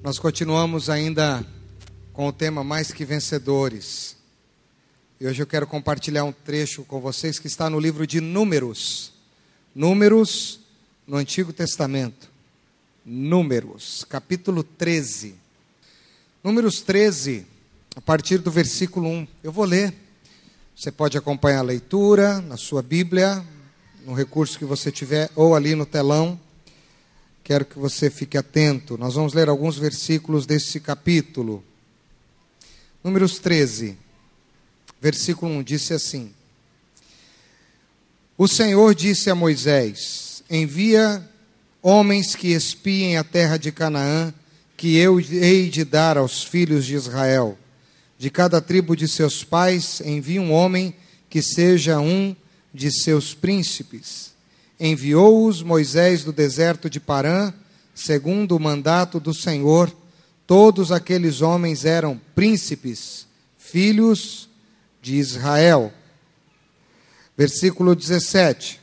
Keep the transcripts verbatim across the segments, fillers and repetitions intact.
Nós continuamos ainda com o tema Mais que Vencedores. E hoje eu quero compartilhar um trecho com vocês que está no livro de Números. Números no Antigo Testamento. Números, capítulo treze. Números treze, a partir do versículo um. Eu vou ler. Você pode acompanhar a leitura na sua Bíblia, no recurso que você tiver, ou ali no telão. Quero que você fique atento. Nós vamos ler alguns versículos desse capítulo. Números treze, versículo um, disse assim: O Senhor disse a Moisés: Envia homens que espiem a terra de Canaã, que eu hei de dar aos filhos de Israel. De cada tribo de seus pais, envie um homem que seja um de seus príncipes. Enviou-os Moisés do deserto de Parã, segundo o mandato do Senhor. Todos aqueles homens eram príncipes, filhos de Israel. Versículo dezessete.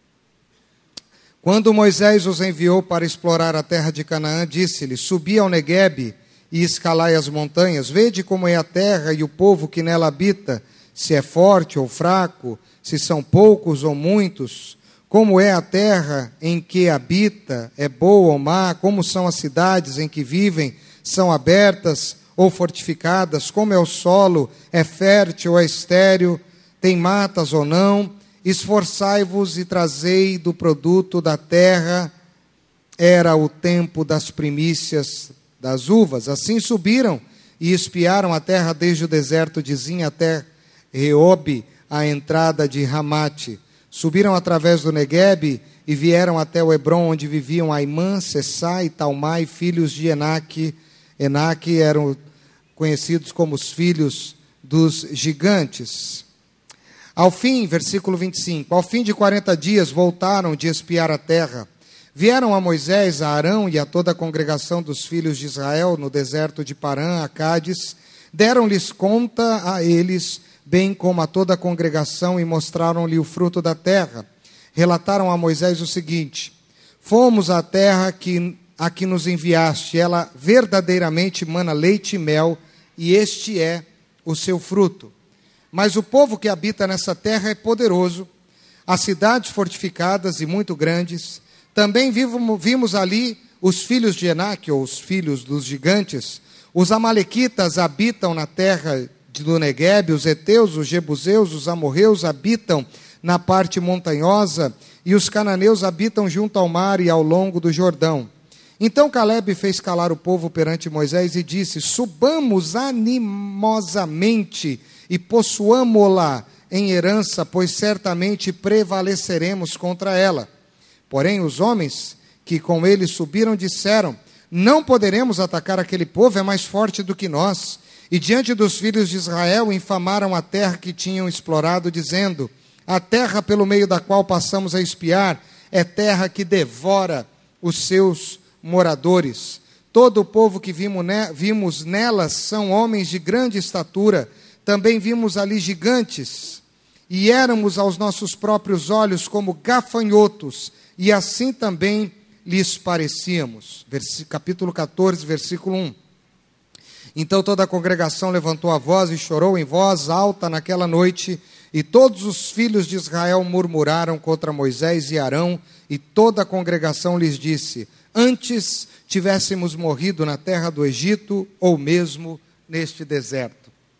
Quando Moisés os enviou para explorar a terra de Canaã, disse-lhe: Subi ao Neguebe e escalai as montanhas. Vede como é a terra e o povo que nela habita, se é forte ou fraco, se são poucos ou muitos. Como é a terra em que habita, é boa ou má? Como são as cidades em que vivem, são abertas ou fortificadas? Como é o solo, é fértil ou é estéril? Tem matas ou não? Esforçai-vos e trazei do produto da terra. Era o tempo das primícias das uvas. Assim subiram e espiaram a terra desde o deserto de Zin até Reobe, a entrada de Ramate. Subiram através do Neguebe e vieram até o Hebron, onde viviam Aimã, Sessá e Talmai, filhos de Enaque. Enaque eram conhecidos como os filhos dos gigantes. Ao fim, versículo vinte e cinco, ao fim de quarenta dias voltaram de espiar a terra. Vieram a Moisés, a Arão e a toda a congregação dos filhos de Israel no deserto de Parã, a Cádiz. Deram-lhes conta a eles, bem como a toda a congregação, e mostraram-lhe o fruto da terra. Relataram a Moisés o seguinte: Fomos à terra que, a que nos enviaste, ela verdadeiramente mana leite e mel, e este é o seu fruto. Mas o povo que habita nessa terra é poderoso, as cidades fortificadas e muito grandes. Também vimos ali os filhos de Enaque, ou os filhos dos gigantes. Os amalequitas habitam na terra do Neguebe, os heteus, os jebuseus, os amorreus habitam na parte montanhosa, e os cananeus habitam junto ao mar e ao longo do Jordão. Então Calebe fez calar o povo perante Moisés e disse: Subamos animosamente e possuamo-la em herança, pois certamente prevaleceremos contra ela. Porém os homens que com ele subiram disseram: Não poderemos atacar aquele povo, é mais forte do que nós. E diante dos filhos de Israel infamaram a terra que tinham explorado, dizendo: A terra pelo meio da qual passamos a espiar é terra que devora os seus moradores. Todo o povo que vimos nelas são homens de grande estatura. Também vimos ali gigantes, e éramos aos nossos próprios olhos como gafanhotos, e assim também lhes parecíamos. Capítulo catorze, versículo um. Então toda a congregação levantou a voz e chorou em voz alta naquela noite, e todos os filhos de Israel murmuraram contra Moisés e Arão, e toda a congregação lhes disse: Antes tivéssemos morrido na terra do Egito, ou mesmo neste deserto.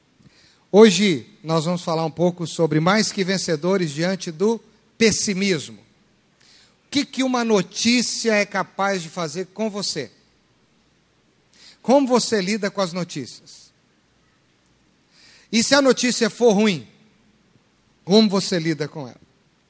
Hoje nós vamos falar um pouco sobre mais que vencedores diante do pessimismo. O que, que uma notícia é capaz de fazer com você? Como você lida com as notícias? E se a notícia for ruim, como você lida com ela?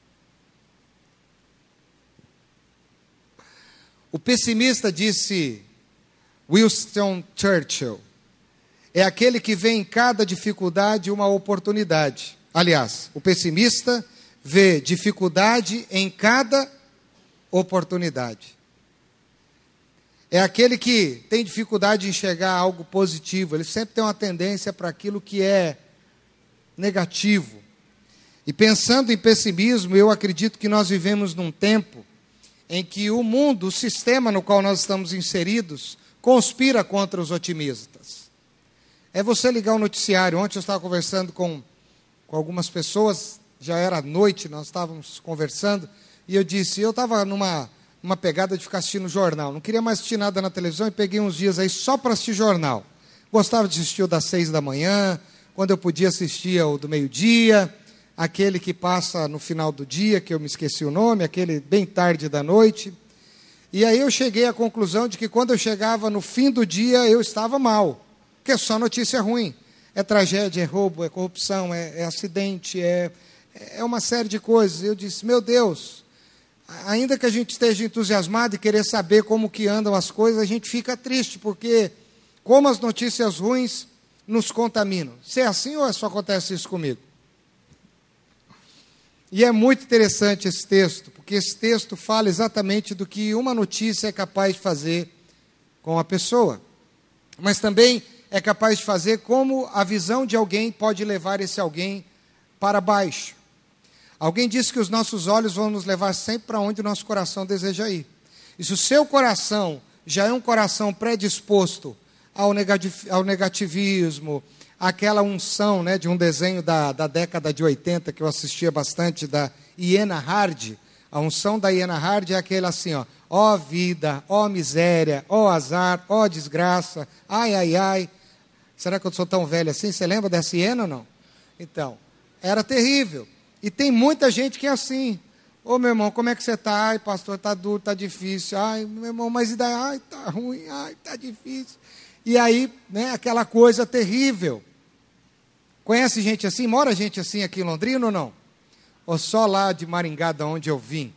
O pessimista, disse Winston Churchill, é aquele que vê em cada dificuldade uma oportunidade. Aliás, o pessimista vê dificuldade em cada oportunidade. É aquele que tem dificuldade de enxergar algo positivo. Ele sempre tem uma tendência para aquilo que é negativo. E pensando em pessimismo, eu acredito que nós vivemos num tempo em que o mundo, o sistema no qual nós estamos inseridos, conspira contra os otimistas. É você ligar o noticiário. Ontem eu estava conversando com, com algumas pessoas, já era noite, nós estávamos conversando, e eu disse, eu estava numa, numa pegada de ficar assistindo jornal, não queria mais assistir nada na televisão, e peguei uns dias aí só para assistir jornal. Gostava de assistir o das seis da manhã, quando eu podia assistir o do meio-dia, aquele que passa no final do dia, que eu me esqueci o nome, aquele bem tarde da noite. E aí eu cheguei à conclusão de que quando eu chegava no fim do dia, eu estava mal, porque é só notícia ruim. É tragédia, é roubo, é corrupção, é, é acidente, é, é uma série de coisas. Eu disse, meu Deus, ainda que a gente esteja entusiasmado e querer saber como que andam as coisas, a gente fica triste, porque como as notícias ruins nos contaminam. Se é assim ou só acontece isso comigo? E é muito interessante esse texto, porque esse texto fala exatamente do que uma notícia é capaz de fazer com a pessoa, mas também é capaz de fazer como a visão de alguém pode levar esse alguém para baixo. Alguém disse que os nossos olhos vão nos levar sempre para onde o nosso coração deseja ir. E se o seu coração já é um coração predisposto ao negativismo, aquela unção, né, de um desenho da, da década de oitenta, que eu assistia bastante, da Iena Hard. A unção da Iena Hard é aquela assim, ó, ó vida, ó miséria, ó azar, ó desgraça, ai, ai, ai. Será que eu sou tão velho assim? Você lembra dessa Iena ou não? Então, era terrível. E tem muita gente que é assim. Ô, meu irmão, como é que você está? Ai, pastor, está duro, está difícil. Ai, meu irmão, mas e daí? Ai, está ruim, ai, está difícil. E aí, né, aquela coisa terrível. Conhece gente assim? Mora gente assim aqui em Londrina ou não? Ou só lá de Maringá, de onde eu vim?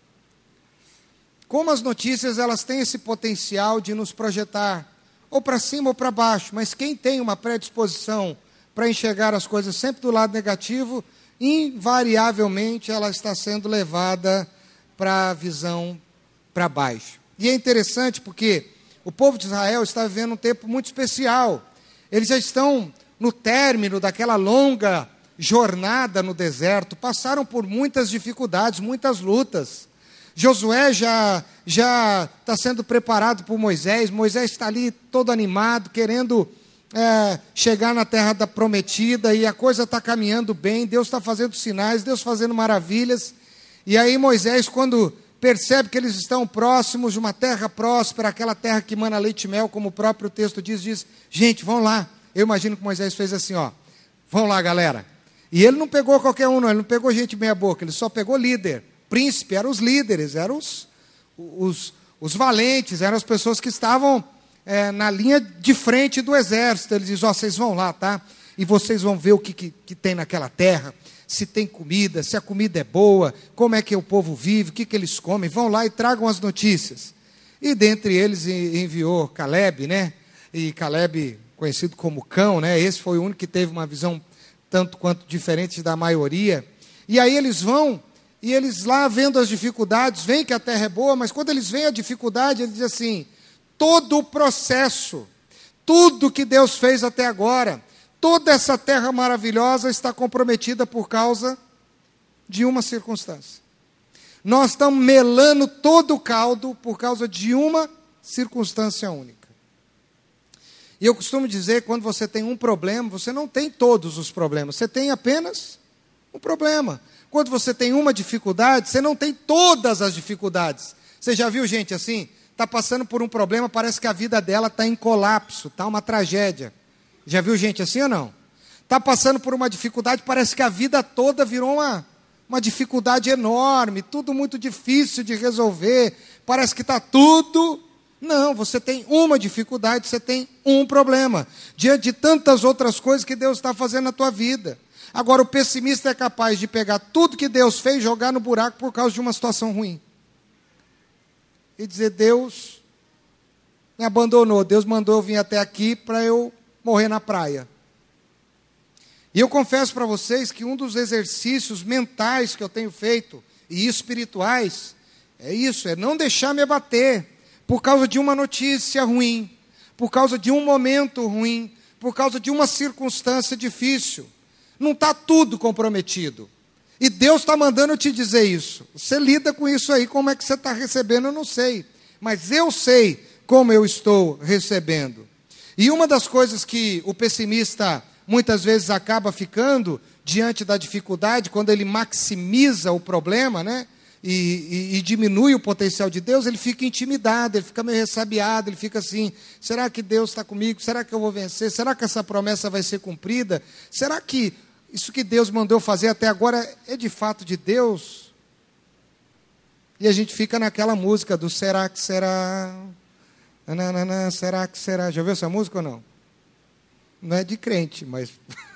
Como as notícias, elas têm esse potencial de nos projetar, ou para cima ou para baixo, mas quem tem uma predisposição para enxergar as coisas sempre do lado negativo, invariavelmente ela está sendo levada para a visão para baixo. E é interessante porque o povo de Israel está vivendo um tempo muito especial. Eles já estão no término daquela longa jornada no deserto, passaram por muitas dificuldades, muitas lutas. Josué já já está sendo preparado por Moisés, Moisés está ali todo animado, querendo é, chegar na terra da prometida, e a coisa está caminhando bem, Deus está fazendo sinais, Deus fazendo maravilhas, e aí Moisés, quando percebe que eles estão próximos de uma terra próspera, aquela terra que mana leite e mel, como o próprio texto diz, diz, gente, vão lá. Eu imagino que Moisés fez assim, ó, vão lá, galera. E ele não pegou qualquer um, não, ele não pegou gente meia boca, ele só pegou líder. Príncipe, eram os líderes, eram os, os, os valentes, eram as pessoas que estavam é, na linha de frente do exército. Ele diz, ó, vocês vão lá, tá? E vocês vão ver o que, que, que tem naquela terra, se tem comida, se a comida é boa, como é que o povo vive, o que, que eles comem. Vão lá e tragam as notícias. E dentre eles enviou Caleb, né? E Caleb, conhecido como Cão, né? Esse foi o único que teve uma visão tanto quanto diferente da maioria. E aí eles vão, e eles lá vendo as dificuldades, veem que a terra é boa, mas quando eles veem a dificuldade, eles dizem assim, todo o processo, tudo que Deus fez até agora, toda essa terra maravilhosa está comprometida por causa de uma circunstância. Nós estamos melando todo o caldo por causa de uma circunstância única. E eu costumo dizer, quando você tem um problema, você não tem todos os problemas, você tem apenas um problema. Quando você tem uma dificuldade, você não tem todas as dificuldades. Você já viu gente assim? Está passando por um problema, parece que a vida dela está em colapso, está uma tragédia. Já viu gente assim ou não? Está passando por uma dificuldade, parece que a vida toda virou uma, uma dificuldade enorme, tudo muito difícil de resolver, parece que está tudo... Não, você tem uma dificuldade, você tem um problema, diante de tantas outras coisas que Deus está fazendo na tua vida. Agora, o pessimista é capaz de pegar tudo que Deus fez e jogar no buraco por causa de uma situação ruim. E dizer, Deus me abandonou, Deus mandou eu vir até aqui para eu morrer na praia. E eu confesso para vocês que um dos exercícios mentais que eu tenho feito, e espirituais, é isso, é não deixar me abater por causa de uma notícia ruim, por causa de um momento ruim, por causa de uma circunstância difícil. Não está tudo comprometido. E Deus está mandando eu te dizer isso. Você lida com isso aí, como é que você está recebendo, eu não sei. Mas eu sei como eu estou recebendo. E uma das coisas que o pessimista muitas vezes acaba ficando diante da dificuldade, quando ele maximiza o problema, né? E, e, e diminui o potencial de Deus, ele fica intimidado, ele fica meio ressabiado, ele fica assim, será que Deus está comigo? Será que eu vou vencer? Será que essa promessa vai ser cumprida? Será que isso que Deus mandou fazer até agora é de fato de Deus? E a gente fica naquela música do será que será? Nananana, será que será? Já ouviu essa música ou não? Não é de crente, mas,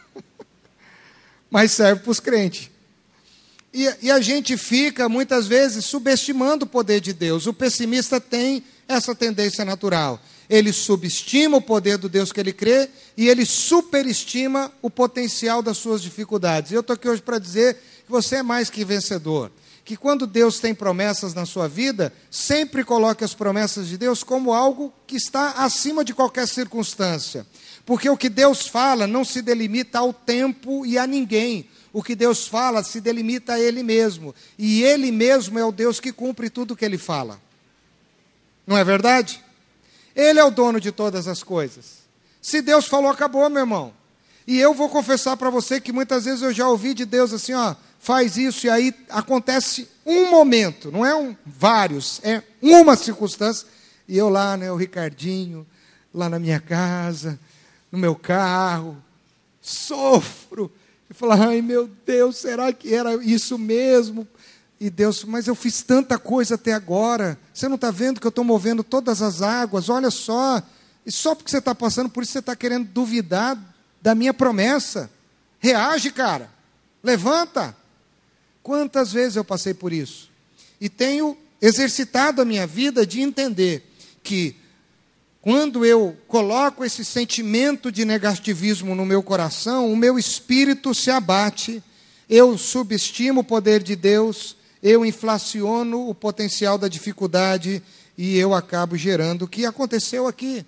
mas serve para os crentes. E, e a gente fica, muitas vezes, subestimando o poder de Deus. O pessimista tem essa tendência natural. Ele subestima o poder do Deus que ele crê e ele superestima o potencial das suas dificuldades. E eu estou aqui hoje para dizer que você é mais que vencedor. Que quando Deus tem promessas na sua vida, sempre coloque as promessas de Deus como algo que está acima de qualquer circunstância. Porque o que Deus fala não se delimita ao tempo e a ninguém. O que Deus fala se delimita a Ele mesmo. E Ele mesmo é o Deus que cumpre tudo o que Ele fala. Não é verdade? Ele é o dono de todas as coisas. Se Deus falou, acabou, meu irmão. E eu vou confessar para você que muitas vezes eu já ouvi de Deus assim, ó, faz isso, e aí acontece um momento, não é um, vários, é uma circunstância, e eu lá, né, o Ricardinho, lá na minha casa, no meu carro, sofro, e falo, ai meu Deus, será que era isso mesmo? E Deus, mas eu fiz tanta coisa até agora, você não está vendo que eu estou movendo todas as águas, olha só, e só porque você está passando por isso, você está querendo duvidar da minha promessa, reage, cara, levanta. Quantas vezes eu passei por isso? E tenho exercitado a minha vida de entender que quando eu coloco esse sentimento de negativismo no meu coração, o meu espírito se abate, eu subestimo o poder de Deus, eu inflaciono o potencial da dificuldade e eu acabo gerando o que aconteceu aqui.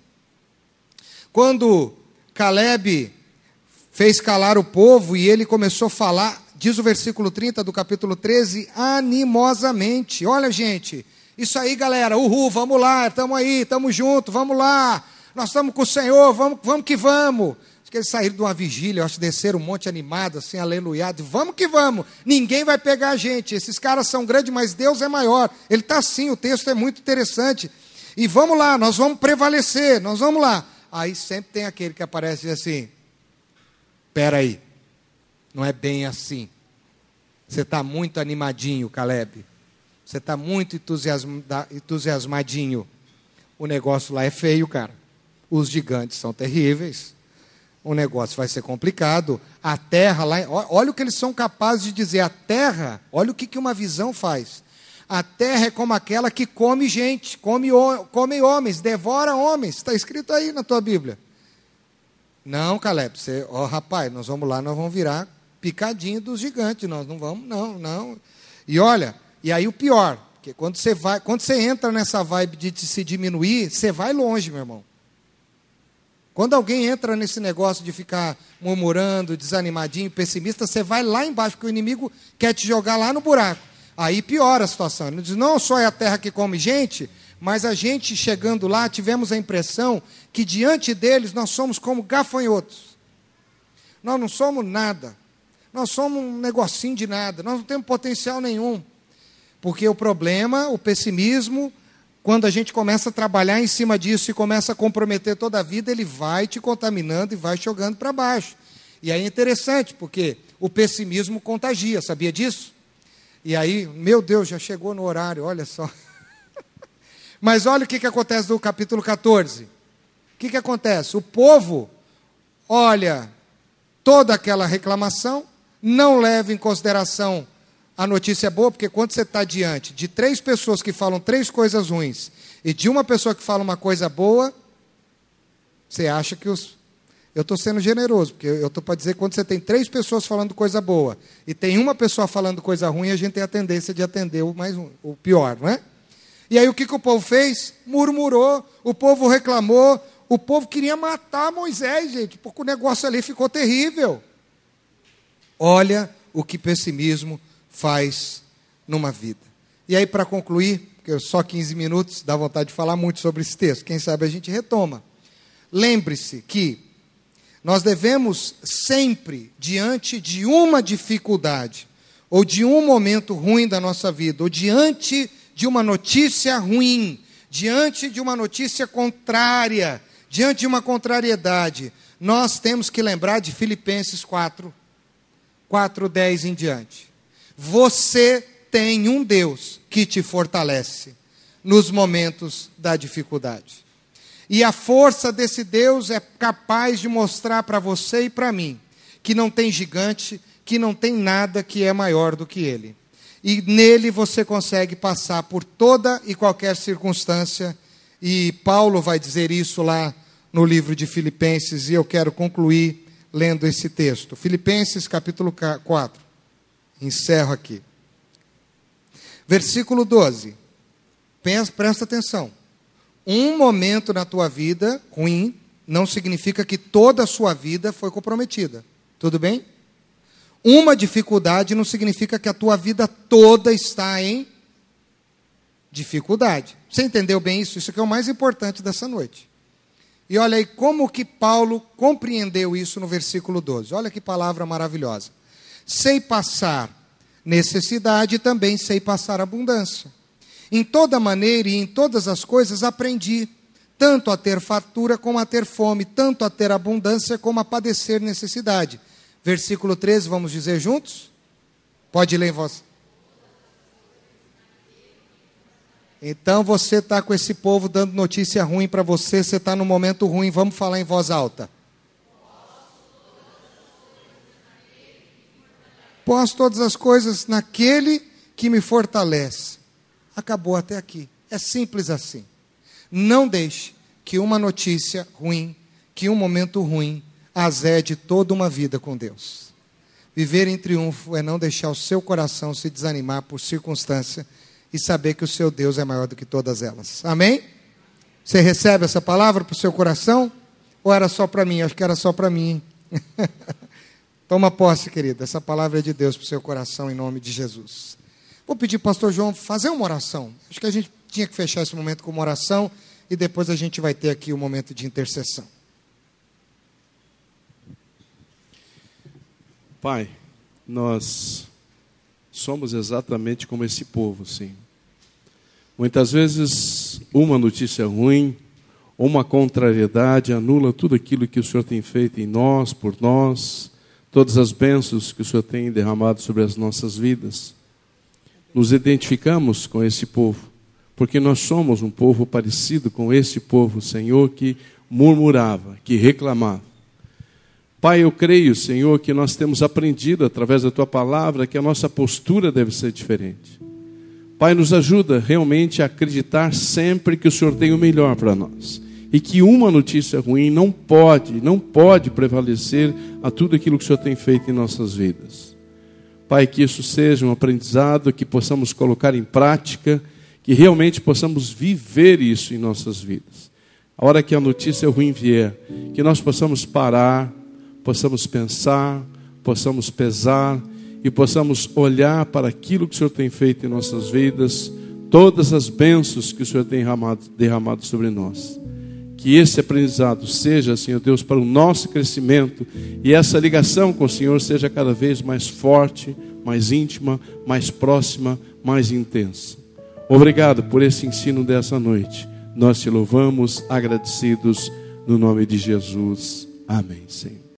Quando Caleb fez calar o povo e ele começou a falar, diz o versículo trinta do capítulo treze, animosamente. Olha, gente, isso aí, galera, uhul, vamos lá, estamos aí, estamos juntos, vamos lá, nós estamos com o Senhor, vamos, vamos que vamos. Acho que eles saíram de uma vigília, eu acho, desceram um monte animado, assim, aleluiado, vamos que vamos, ninguém vai pegar a gente, esses caras são grandes, mas Deus é maior. Ele está assim, o texto é muito interessante. E vamos lá, nós vamos prevalecer, nós vamos lá. Aí sempre tem aquele que aparece assim, espera aí, não é bem assim. Você está muito animadinho, Caleb. Você está muito entusiasma, entusiasmadinho. O negócio lá é feio, cara. Os gigantes são terríveis. O negócio vai ser complicado. A terra lá... Olha o que eles são capazes de dizer. A terra, olha o que, que uma visão faz. A terra é como aquela que come gente, come, come homens, devora homens. Está escrito aí na tua Bíblia. Não, Caleb, você, ó, rapaz, nós vamos lá, nós vamos virar picadinho dos gigantes, nós não vamos, não, não. E olha, e aí o pior, porque quando você vai, quando você entra nessa vibe de se diminuir, você vai longe, meu irmão. Quando alguém entra nesse negócio de ficar murmurando, desanimadinho, pessimista, você vai lá embaixo, porque o inimigo quer te jogar lá no buraco. Aí piora a situação. Ele diz, não só é a terra que come gente, mas a gente chegando lá, tivemos a impressão que diante deles nós somos como gafanhotos. Nós não somos nada. Nós somos um negocinho de nada. Nós não temos potencial nenhum. Porque o problema, o pessimismo, quando a gente começa a trabalhar em cima disso e começa a comprometer toda a vida, ele vai te contaminando e vai jogando para baixo. E aí é interessante, porque o pessimismo contagia, sabia disso? E aí, meu Deus, já chegou no horário, olha só. Mas olha o que, que acontece no capítulo catorze. O que, que acontece? O povo olha toda aquela reclamação, não leva em consideração a notícia boa, porque quando você está diante de três pessoas que falam três coisas ruins e de uma pessoa que fala uma coisa boa, você acha que os... Eu estou sendo generoso, porque eu estou para dizer que quando você tem três pessoas falando coisa boa e tem uma pessoa falando coisa ruim, a gente tem a tendência de atender o, mais, o pior, não é? E aí o que, que o povo fez? Murmurou, o povo reclamou, o povo queria matar Moisés, gente, porque o negócio ali ficou terrível. Olha o que pessimismo faz numa vida. E aí, para concluir, porque só quinze minutos dá vontade de falar muito sobre esse texto. Quem sabe a gente retoma. Lembre-se que nós devemos sempre, diante de uma dificuldade, ou de um momento ruim da nossa vida, ou diante de uma notícia ruim, diante de uma notícia contrária, diante de uma contrariedade, nós temos que lembrar de Filipenses quatro, quatro, dez em diante. Você tem um Deus que te fortalece nos momentos da dificuldade. E a força desse Deus é capaz de mostrar para você e para mim que não tem gigante, que não tem nada que é maior do que Ele. E nele você consegue passar por toda e qualquer circunstância. E Paulo vai dizer isso lá no livro de Filipenses, e eu quero concluir lendo esse texto. Filipenses capítulo quatro. Encerro aqui. Versículo doze. Presta atenção. Um momento na tua vida ruim não significa que toda a sua vida foi comprometida. Tudo bem? Uma dificuldade não significa que a tua vida toda está em dificuldade. Você entendeu bem isso? Isso aqui é o mais importante dessa noite. E olha aí como que Paulo compreendeu isso no versículo doze. Olha que palavra maravilhosa. Sei passar necessidade e também sei passar abundância. Em toda maneira e em todas as coisas aprendi, tanto a ter fartura como a ter fome, tanto a ter abundância como a padecer necessidade. Versículo treze, vamos dizer juntos? Pode ler em voz. Então você está com esse povo dando notícia ruim para você, você está num momento ruim, vamos falar em voz alta. Posso todas as coisas naquele que me fortalece. Acabou até aqui. É simples assim. Não deixe que uma notícia ruim, que um momento ruim, azede toda uma vida com Deus. Viver em triunfo é não deixar o seu coração se desanimar por circunstância e saber que o seu Deus é maior do que todas elas. Amém? Você recebe essa palavra para o seu coração? Ou era só para mim? Acho que era só para mim. Toma posse, querida. Essa palavra é de Deus para o seu coração, em nome de Jesus. Vou pedir para o pastor João fazer uma oração. Acho que a gente tinha que fechar esse momento com uma oração e depois a gente vai ter aqui o um momento de intercessão. Pai, nós somos exatamente como esse povo, sim. Muitas vezes uma notícia ruim, uma contrariedade anula tudo aquilo que o Senhor tem feito em nós, por nós, todas as bênçãos que o Senhor tem derramado sobre as nossas vidas. Nos identificamos com esse povo, porque nós somos um povo parecido com esse povo, Senhor, que murmurava, que reclamava. Pai, eu creio, Senhor, que nós temos aprendido através da Tua palavra que a nossa postura deve ser diferente. Pai, nos ajuda realmente a acreditar sempre que o Senhor tem o melhor para nós. E que uma notícia ruim não pode, não pode prevalecer a tudo aquilo que o Senhor tem feito em nossas vidas. Pai, que isso seja um aprendizado, que possamos colocar em prática, que realmente possamos viver isso em nossas vidas. A hora que a notícia ruim vier, que nós possamos parar, possamos pensar, possamos pesar e possamos olhar para aquilo que o Senhor tem feito em nossas vidas, todas as bênçãos que o Senhor tem derramado, derramado sobre nós. Que esse aprendizado seja, Senhor Deus, para o nosso crescimento e essa ligação com o Senhor seja cada vez mais forte, mais íntima, mais próxima, mais intensa. Obrigado por esse ensino dessa noite. Nós te louvamos, agradecidos, no nome de Jesus. Amém, Senhor.